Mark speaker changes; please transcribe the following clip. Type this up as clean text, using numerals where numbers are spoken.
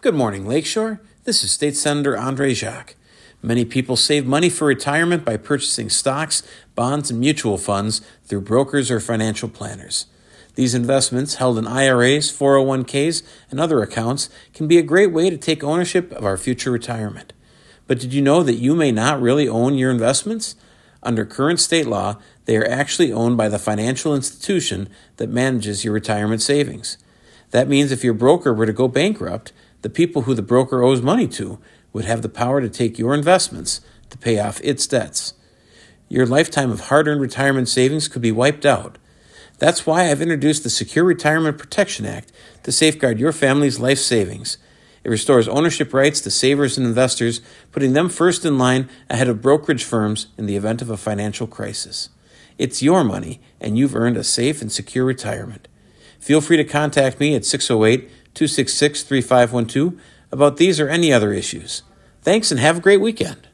Speaker 1: Good morning, Lakeshore. This is State Senator Andre Jacques. Many people save money for retirement by purchasing stocks, bonds, and mutual funds through brokers or financial planners. These investments, held in IRAs, 401ks, and other accounts, can be a great way to take ownership of our future retirement. But did you know that you may not really own your investments? Under current state law, they are actually owned by the financial institution that manages your retirement savings. That means if your broker were to go bankrupt, the people who the broker owes money to would have the power to take your investments to pay off its debts. Your lifetime of hard-earned retirement savings could be wiped out. That's why I've introduced the Secure Retirement Protection Act to safeguard your family's life savings. It restores ownership rights to savers and investors, putting them first in line ahead of brokerage firms in the event of a financial crisis. It's your money, and you've earned a safe and secure retirement. Feel free to contact me at 608-266-3512 about these or any other issues. Thanks and have a great weekend.